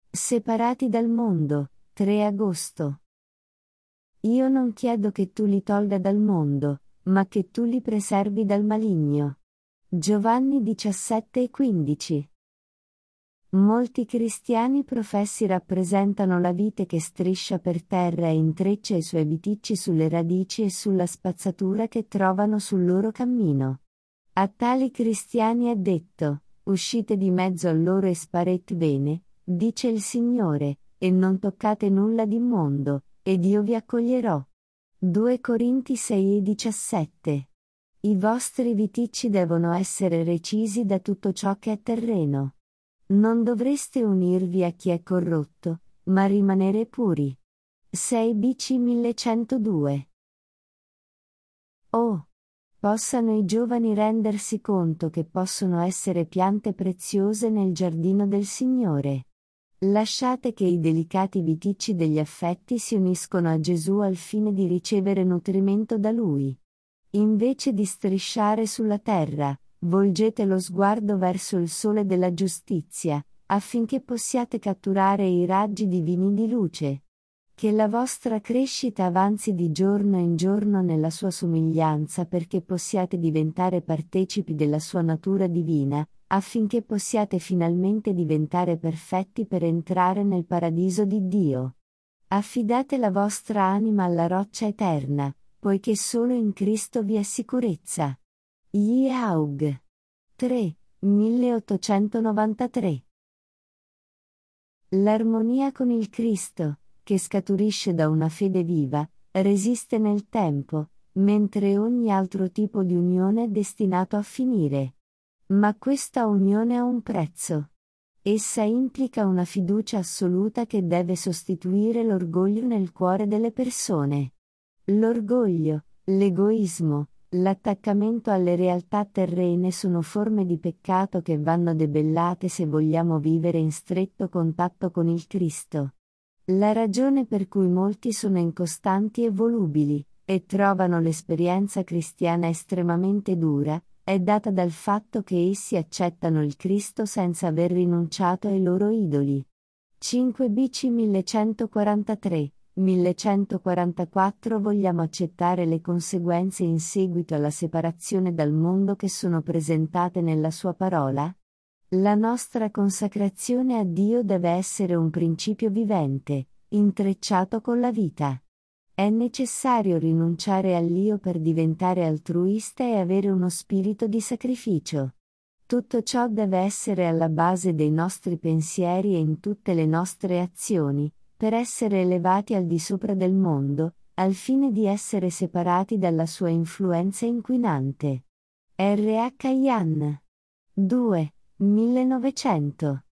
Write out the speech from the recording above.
Separati dal mondo, 3 agosto. Io non chiedo che tu li tolga dal mondo, ma che tu li preservi dal maligno. Giovanni 17:15. Molti cristiani professi rappresentano la vite che striscia per terra e intreccia i suoi viticci sulle radici e sulla spazzatura che trovano sul loro cammino. A tali cristiani è detto: uscite di mezzo a loro e sparet bene, dice il Signore, e non toccate nulla d'immondo, ed io vi accoglierò. 2 Corinti 6:17. I vostri viticci devono essere recisi da tutto ciò che è terreno. Non dovreste unirvi a chi è corrotto, ma rimanere puri. 6 BC 1102. Oh! Possano i giovani rendersi conto che possono essere piante preziose nel giardino del Signore. Lasciate che i delicati viticci degli affetti si uniscono a Gesù al fine di ricevere nutrimento da Lui. Invece di strisciare sulla terra, volgete lo sguardo verso il sole della giustizia, affinché possiate catturare i raggi divini di luce. Che la vostra crescita avanzi di giorno in giorno nella sua somiglianza perché possiate diventare partecipi della sua natura divina, affinché possiate finalmente diventare perfetti per entrare nel paradiso di Dio. Affidate la vostra anima alla roccia eterna, poiché solo in Cristo vi è sicurezza. Yi Haug. 3, 1893. L'armonia con il Cristo, che scaturisce da una fede viva, resiste nel tempo, mentre ogni altro tipo di unione è destinato a finire. Ma questa unione ha un prezzo. Essa implica una fiducia assoluta che deve sostituire l'orgoglio nel cuore delle persone. L'orgoglio, l'egoismo, l'attaccamento alle realtà terrene sono forme di peccato che vanno debellate se vogliamo vivere in stretto contatto con il Cristo. La ragione per cui molti sono incostanti e volubili, e trovano l'esperienza cristiana estremamente dura, è data dal fatto che essi accettano il Cristo senza aver rinunciato ai loro idoli. 5 BC 1143, 1144. Vogliamo accettare le conseguenze in seguito alla separazione dal mondo che sono presentate nella sua parola? La nostra consacrazione a Dio deve essere un principio vivente, intrecciato con la vita. È necessario rinunciare all'io per diventare altruista e avere uno spirito di sacrificio. Tutto ciò deve essere alla base dei nostri pensieri e in tutte le nostre azioni, per essere elevati al di sopra del mondo, al fine di essere separati dalla sua influenza inquinante. R. H. Yan. 2. 1900